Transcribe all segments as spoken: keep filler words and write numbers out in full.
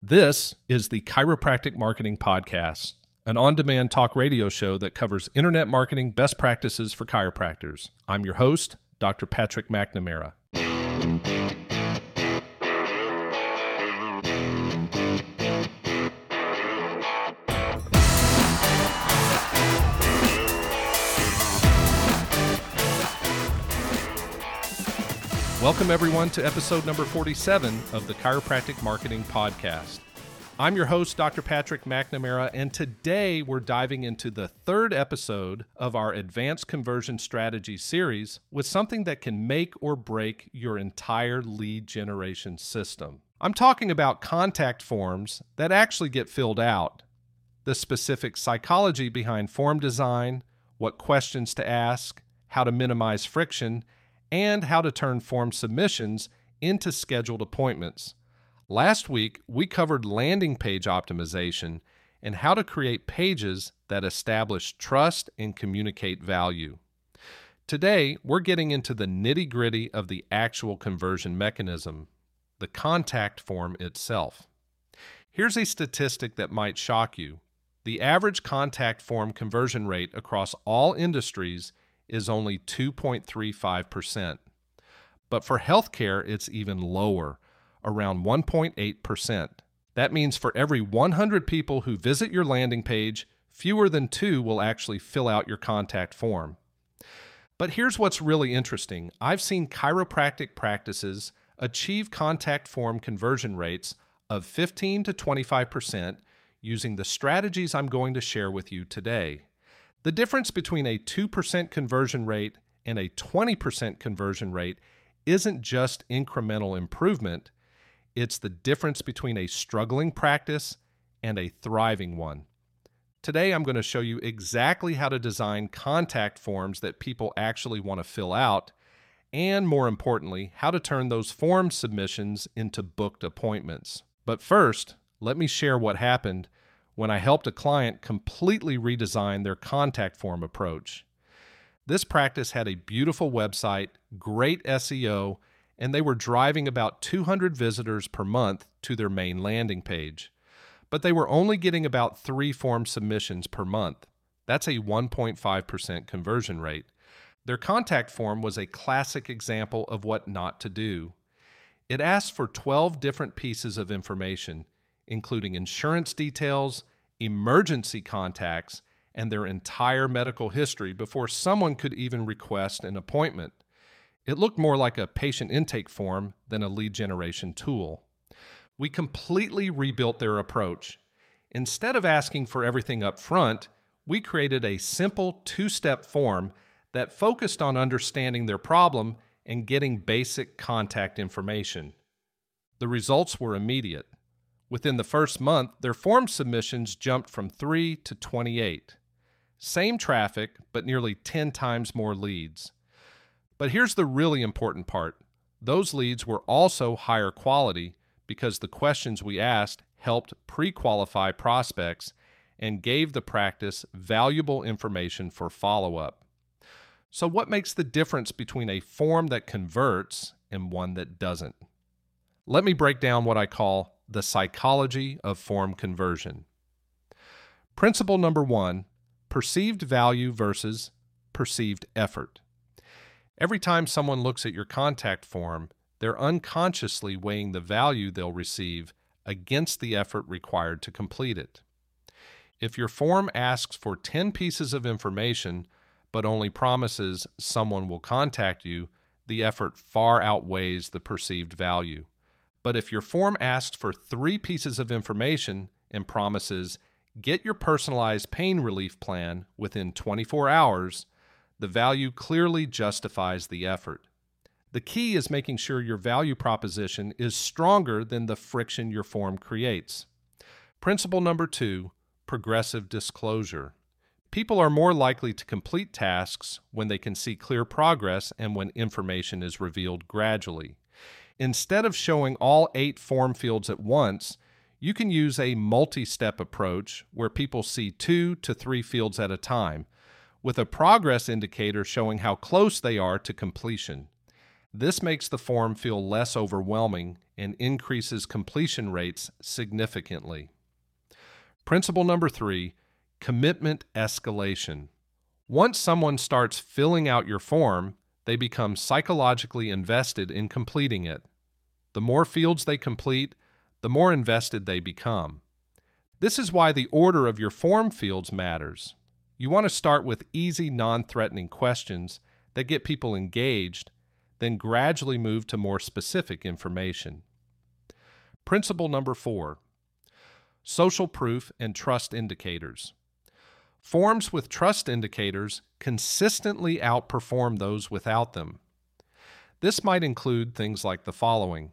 This is the Chiropractic Marketing Podcast, an on-demand talk radio show that covers internet marketing best practices for chiropractors. I'm your host, Doctor Patrick McNamara. Welcome, everyone, to episode number forty-seven of the Chiropractic Marketing Podcast. I'm your host, Doctor Patrick McNamara, and today we're diving into the third episode of our Advanced Conversion Strategy series with something that can make or break your entire lead generation system. I'm talking about contact forms that actually get filled out, the specific psychology behind form design, what questions to ask, how to minimize friction, and how to turn form submissions into scheduled appointments. Last week, we covered landing page optimization and how to create pages that establish trust and communicate value. Today, we're getting into the nitty-gritty of the actual conversion mechanism, the contact form itself. Here's a statistic that might shock you. The average contact form conversion rate across all industries is only two point three five percent. But for healthcare, it's even lower, around one point eight percent. That means for every one hundred people who visit your landing page, fewer than two will actually fill out your contact form. But here's what's really interesting. I've seen chiropractic practices achieve contact form conversion rates of fifteen to twenty-five percent using the strategies I'm going to share with you today. The difference between a two percent conversion rate and a twenty percent conversion rate isn't just incremental improvement, it's the difference between a struggling practice and a thriving one. Today, I'm going to show you exactly how to design contact forms that people actually want to fill out, and more importantly, how to turn those form submissions into booked appointments. But first, let me share what happened when I helped a client completely redesign their contact form approach. This practice had a beautiful website, great S E O, and they were driving about two hundred visitors per month to their main landing page. But they were only getting about three form submissions per month. That's a one point five percent conversion rate. Their contact form was a classic example of what not to do. It asked for twelve different pieces of information, including insurance details, emergency contacts, and their entire medical history before someone could even request an appointment. It looked more like a patient intake form than a lead generation tool. We completely rebuilt their approach. Instead of asking for everything up front, we created a simple two-step form that focused on understanding their problem and getting basic contact information. The results were immediate. Within the first month, their form submissions jumped from three to twenty-eight. Same traffic, but nearly ten times more leads. But here's the really important part. Those leads were also higher quality because the questions we asked helped pre-qualify prospects and gave the practice valuable information for follow-up. So what makes the difference between a form that converts and one that doesn't? Let me break down what I call the psychology of form conversion. Principle number one, perceived value versus perceived effort. Every time someone looks at your contact form, they're unconsciously weighing the value they'll receive against the effort required to complete it. If your form asks for ten pieces of information, but only promises someone will contact you, the effort far outweighs the perceived value. But if your form asks for three pieces of information and promises, get your personalized pain relief plan within twenty-four hours, the value clearly justifies the effort. The key is making sure your value proposition is stronger than the friction your form creates. Principle number two, progressive disclosure. People are more likely to complete tasks when they can see clear progress and when information is revealed gradually. Instead of showing all eight form fields at once, you can use a multi-step approach where people see two to three fields at a time, with a progress indicator showing how close they are to completion. This makes the form feel less overwhelming and increases completion rates significantly. Principle number three, commitment escalation. Once someone starts filling out your form, they become psychologically invested in completing it. The more fields they complete, the more invested they become. This is why the order of your form fields matters. You want to start with easy, non-threatening questions that get people engaged, then gradually move to more specific information. Principle number four, social proof and trust indicators. Forms with trust indicators consistently outperform those without them. This might include things like the following: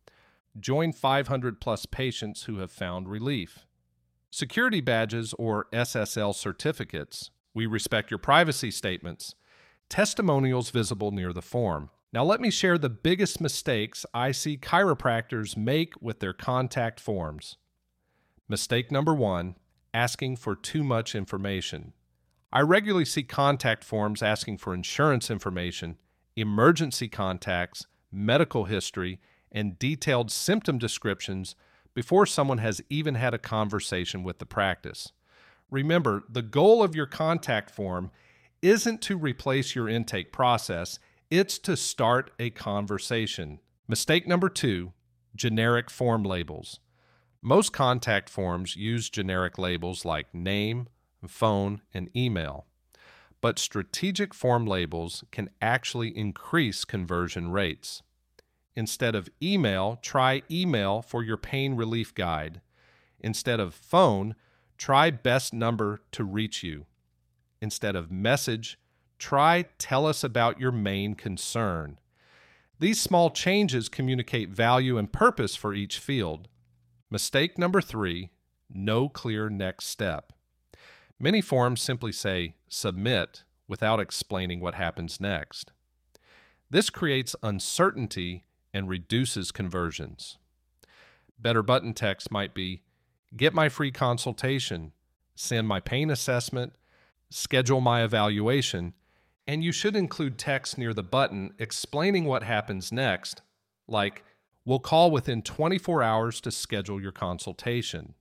join five hundred plus patients who have found relief. Security badges or S S L certificates. We respect your privacy statements. Testimonials visible near the form. Now let me share the biggest mistakes I see chiropractors make with their contact forms. Mistake number one, asking for too much information. I regularly see contact forms asking for insurance information, emergency contacts, medical history, and detailed symptom descriptions before someone has even had a conversation with the practice. Remember, the goal of your contact form isn't to replace your intake process, it's to start a conversation. Mistake number two, generic form labels. Most contact forms use generic labels like name, phone, and email, but strategic form labels can actually increase conversion rates. Instead of email, try email for your pain relief guide. Instead of phone, try best number to reach you. Instead of message, try tell us about your main concern. These small changes communicate value and purpose for each field. Mistake number three, no clear next step. Many forms simply say submit without explaining what happens next. This creates uncertainty and reduces conversions. Better button text might be, get my free consultation, send my pain assessment, schedule my evaluation, and you should include text near the button explaining what happens next, like, we'll call within twenty-four hours to schedule your consultation.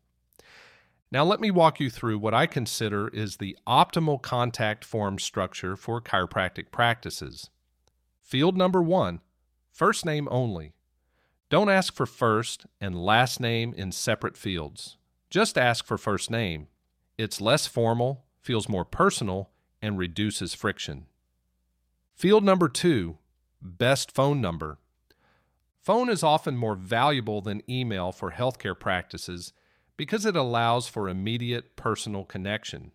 Now let me walk you through what I consider is the optimal contact form structure for chiropractic practices. Field number one, first name only. Don't ask for first and last name in separate fields. Just ask for first name. It's less formal, feels more personal, and reduces friction. Field number two, best phone number. Phone is often more valuable than email for healthcare practices because it allows for immediate personal connection.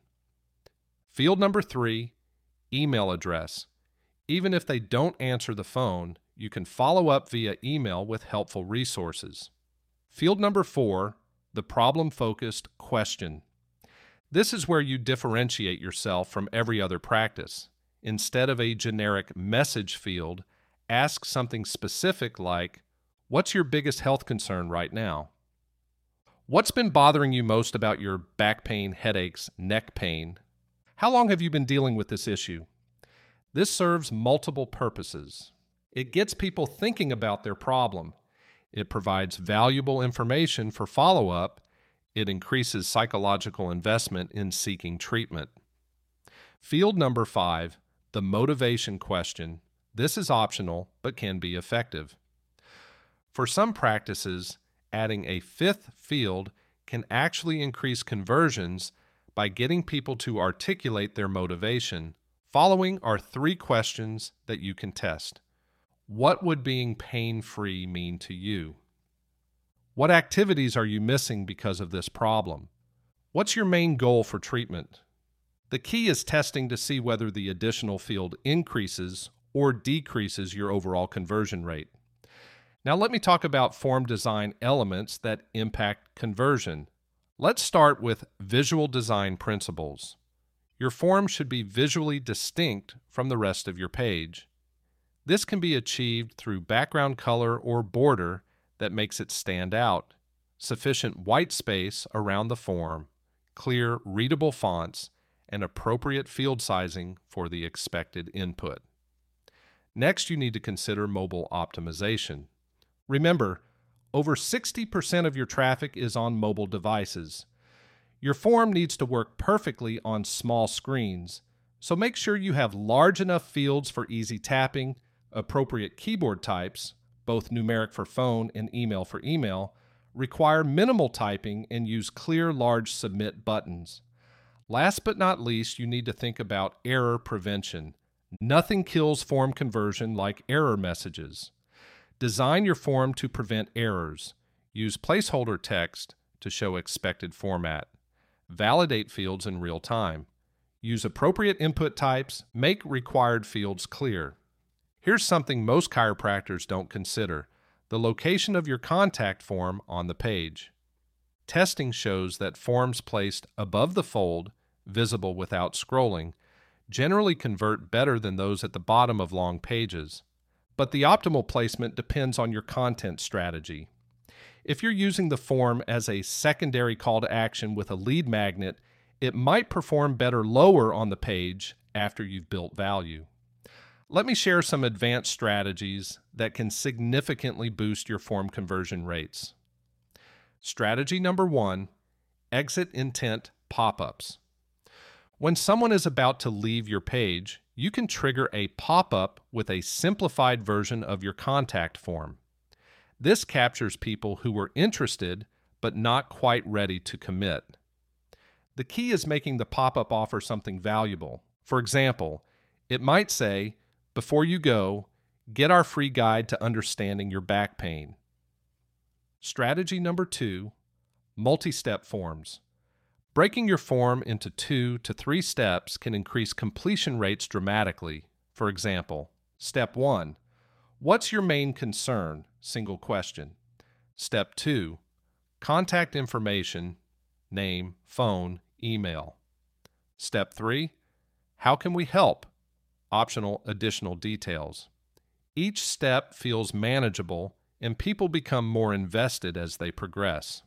Field number three, email address. Even if they don't answer the phone, you can follow up via email with helpful resources. Field number four, the problem-focused question. This is where you differentiate yourself from every other practice. Instead of a generic message field, ask something specific like, what's your biggest health concern right now? What's been bothering you most about your back pain, headaches, neck pain? How long have you been dealing with this issue? This serves multiple purposes. It gets people thinking about their problem. It provides valuable information for follow-up. It increases psychological investment in seeking treatment. Field number five, the motivation question. This is optional, but can be effective. For some practices, adding a fifth field can actually increase conversions by getting people to articulate their motivation. Following are three questions that you can test. What would being pain-free mean to you? What activities are you missing because of this problem? What's your main goal for treatment? The key is testing to see whether the additional field increases or decreases your overall conversion rate. Now let me talk about form design elements that impact conversion. Let's start with visual design principles. Your form should be visually distinct from the rest of your page. This can be achieved through background color or border that makes it stand out, sufficient white space around the form, clear, readable fonts, and appropriate field sizing for the expected input. Next, you need to consider mobile optimization. Remember, over sixty percent of your traffic is on mobile devices. Your form needs to work perfectly on small screens, so make sure you have large enough fields for easy tapping, appropriate keyboard types, both numeric for phone and email for email, require minimal typing, and use clear, large submit buttons. Last but not least, you need to think about error prevention. Nothing kills form conversion like error messages. Design your form to prevent errors. Use placeholder text to show expected format. Validate fields in real time. Use appropriate input types. Make required fields clear. Here's something most chiropractors don't consider: the location of your contact form on the page. Testing shows that forms placed above the fold, visible without scrolling, generally convert better than those at the bottom of long pages. But the optimal placement depends on your content strategy. If you're using the form as a secondary call to action with a lead magnet, it might perform better lower on the page after you've built value. Let me share some advanced strategies that can significantly boost your form conversion rates. Strategy number one, exit intent pop-ups. When someone is about to leave your page, you can trigger a pop-up with a simplified version of your contact form. This captures people who were interested but not quite ready to commit. The key is making the pop-up offer something valuable. For example, it might say, "Before you go, get our free guide to understanding your back pain." Strategy number two, multi-step forms. Breaking your form into two to three steps can increase completion rates dramatically. For example, step one, what's your main concern? Single question. Step two, contact information, name, phone, email. Step three, how can we help? Optional additional details. Each step feels manageable, and people become more invested as they progress.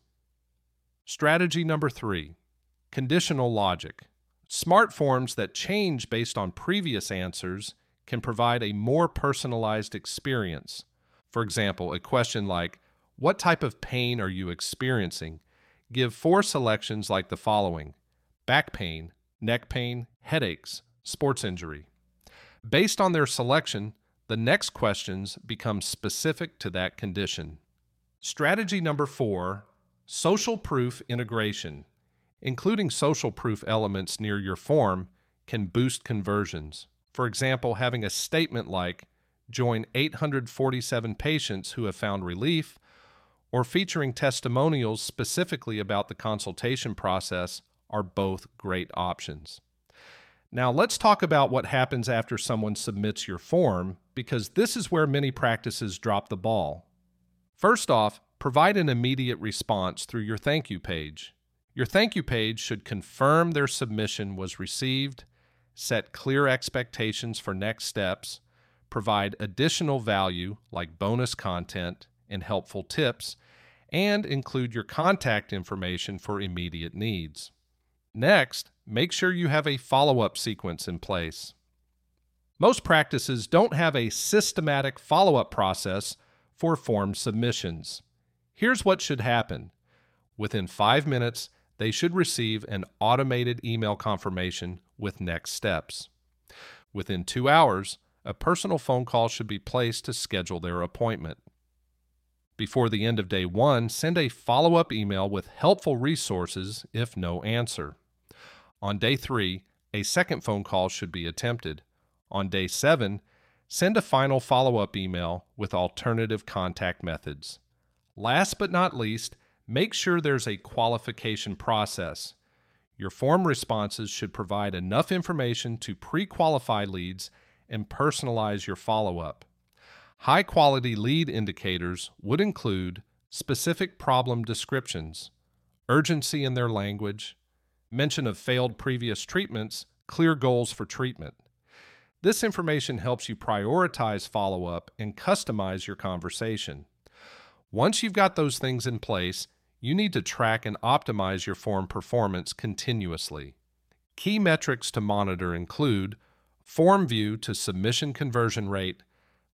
Strategy number three, conditional logic. Smart forms that change based on previous answers can provide a more personalized experience. For example, a question like, "What type of pain are you experiencing?" Give four selections like the following: back pain, neck pain, headaches, sports injury. Based on their selection, the next questions become specific to that condition. Strategy number four, social proof integration. Including social proof elements near your form can boost conversions. For example, having a statement like, "Join eight hundred forty-seven patients who have found relief," or featuring testimonials specifically about the consultation process are both great options. Now let's talk about what happens after someone submits your form, because this is where many practices drop the ball. First off, provide an immediate response through your thank you page. Your thank you page should confirm their submission was received, set clear expectations for next steps, provide additional value like bonus content and helpful tips, and include your contact information for immediate needs. Next, make sure you have a follow-up sequence in place. Most practices don't have a systematic follow-up process for form submissions. Here's what should happen. Within five minutes, they should receive an automated email confirmation with next steps. Within two hours, a personal phone call should be placed to schedule their appointment. Before the end of day one, send a follow-up email with helpful resources if no answer. On day three, a second phone call should be attempted. On day seven, send a final follow-up email with alternative contact methods. Last but not least, make sure there's a qualification process. Your form responses should provide enough information to pre-qualify leads and personalize your follow-up. High-quality lead indicators would include specific problem descriptions, urgency in their language, mention of failed previous treatments, clear goals for treatment. This information helps you prioritize follow-up and customize your conversation. Once you've got those things in place, you need to track and optimize your form performance continuously. Key metrics to monitor include form view to submission conversion rate,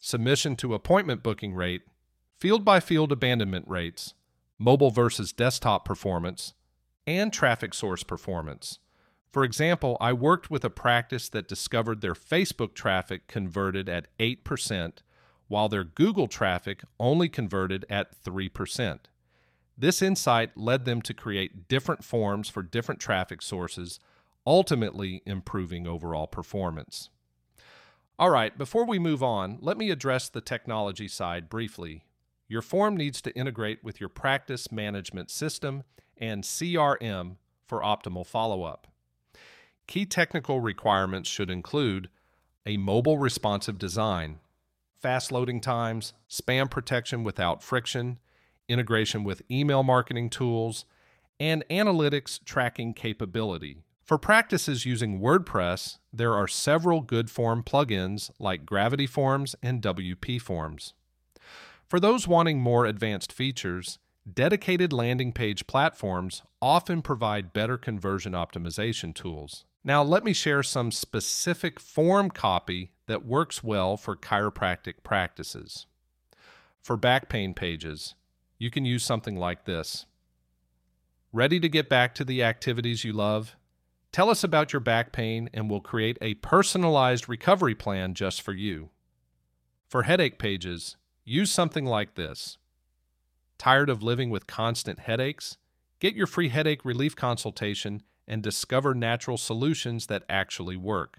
submission to appointment booking rate, field-by-field abandonment rates, mobile versus desktop performance, and traffic source performance. For example, I worked with a practice that discovered their Facebook traffic converted at eight percent, while their Google traffic only converted at three percent. This insight led them to create different forms for different traffic sources, ultimately improving overall performance. All right, before we move on, let me address the technology side briefly. Your form needs to integrate with your practice management system and C R M for optimal follow-up. Key technical requirements should include a mobile responsive design, fast loading times, spam protection without friction, integration with email marketing tools, and analytics tracking capability. For practices using WordPress, there are several good form plugins like Gravity Forms and W P Forms. For those wanting more advanced features, dedicated landing page platforms often provide better conversion optimization tools. Now, let me share some specific form copy that works well for chiropractic practices. For back pain pages, you can use something like this. Ready to get back to the activities you love? Tell us about your back pain and we'll create a personalized recovery plan just for you. For headache pages, use something like this. Tired of living with constant headaches? Get your free headache relief consultation and discover natural solutions that actually work.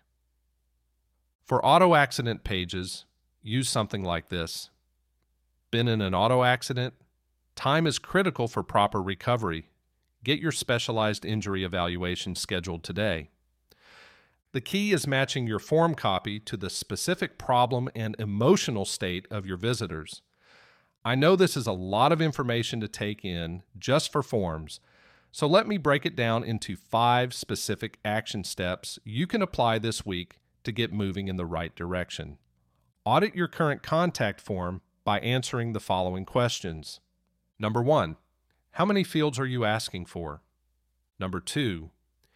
For auto accident pages, use something like this. Been in an auto accident? Time is critical for proper recovery. Get your specialized injury evaluation scheduled today. The key is matching your form copy to the specific problem and emotional state of your visitors. I know this is a lot of information to take in just for forms, so let me break it down into five specific action steps you can apply this week to get moving in the right direction. Audit your current contact form by answering the following questions. Number one, how many fields are you asking for? Number two,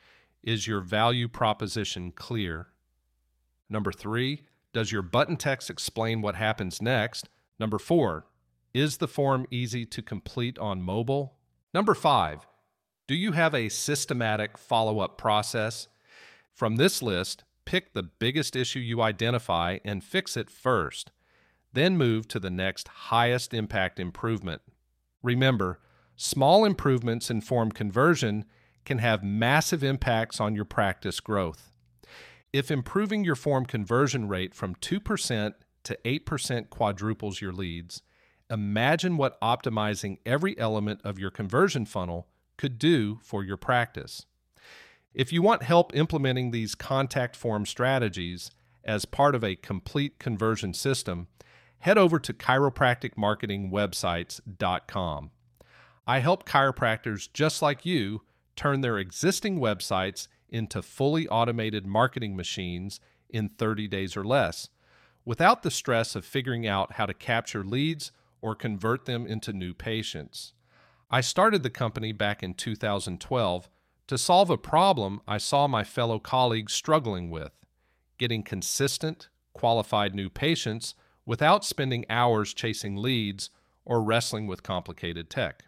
is your value proposition clear? Number three, does your button text explain what happens next? Number four, is the form easy to complete on mobile? Number five, do you have a systematic follow-up process? From this list, pick the biggest issue you identify and fix it first. Then move to the next highest impact improvement. Remember, small improvements in form conversion can have massive impacts on your practice growth. If improving your form conversion rate from two percent to eight percent quadruples your leads, imagine what optimizing every element of your conversion funnel could do for your practice. If you want help implementing these contact form strategies as part of a complete conversion system, head over to chiropractic marketing websites dot com. I help chiropractors just like you turn their existing websites into fully automated marketing machines in thirty days or less, without the stress of figuring out how to capture leads or convert them into new patients. I started the company back in two thousand twelve to solve a problem I saw my fellow colleagues struggling with, getting consistent, qualified new patients without spending hours chasing leads or wrestling with complicated tech.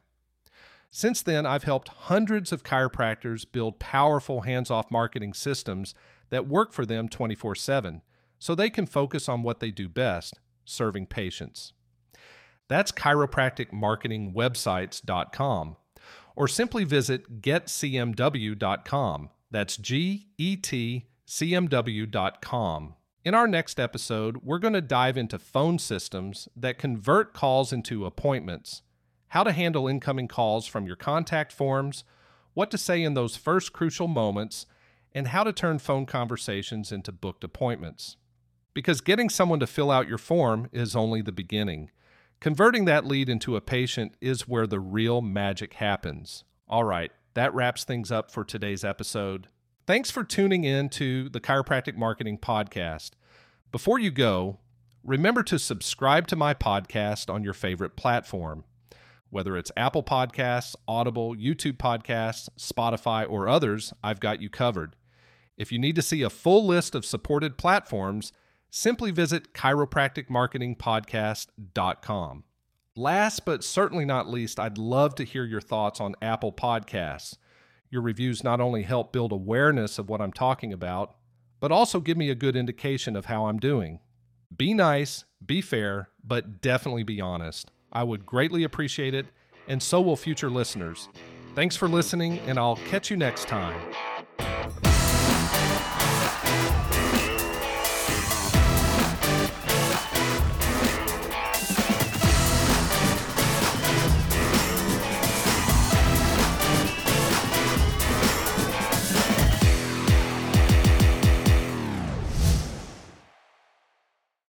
Since then, I've helped hundreds of chiropractors build powerful hands-off marketing systems that work for them twenty-four seven, so they can focus on what they do best, serving patients. That's chiropractic marketing websites dot com, or simply visit get c m w dot com. That's G E T C M W dot com. In our next episode, we're going to dive into phone systems that convert calls into appointments, how to handle incoming calls from your contact forms, what to say in those first crucial moments, and how to turn phone conversations into booked appointments. Because getting someone to fill out your form is only the beginning. Converting that lead into a patient is where the real magic happens. All right, that wraps things up for today's episode. Thanks for tuning in to the Chiropractic Marketing Podcast. Before you go, remember to subscribe to my podcast on your favorite platform. Whether it's Apple Podcasts, Audible, YouTube Podcasts, Spotify, or others, I've got you covered. If you need to see a full list of supported platforms, simply visit chiropractic marketing podcast dot com. Last but certainly not least, I'd love to hear your thoughts on Apple Podcasts. Your reviews not only help build awareness of what I'm talking about, but also give me a good indication of how I'm doing. Be nice, be fair, but definitely be honest. I would greatly appreciate it, and so will future listeners. Thanks for listening, and I'll catch you next time.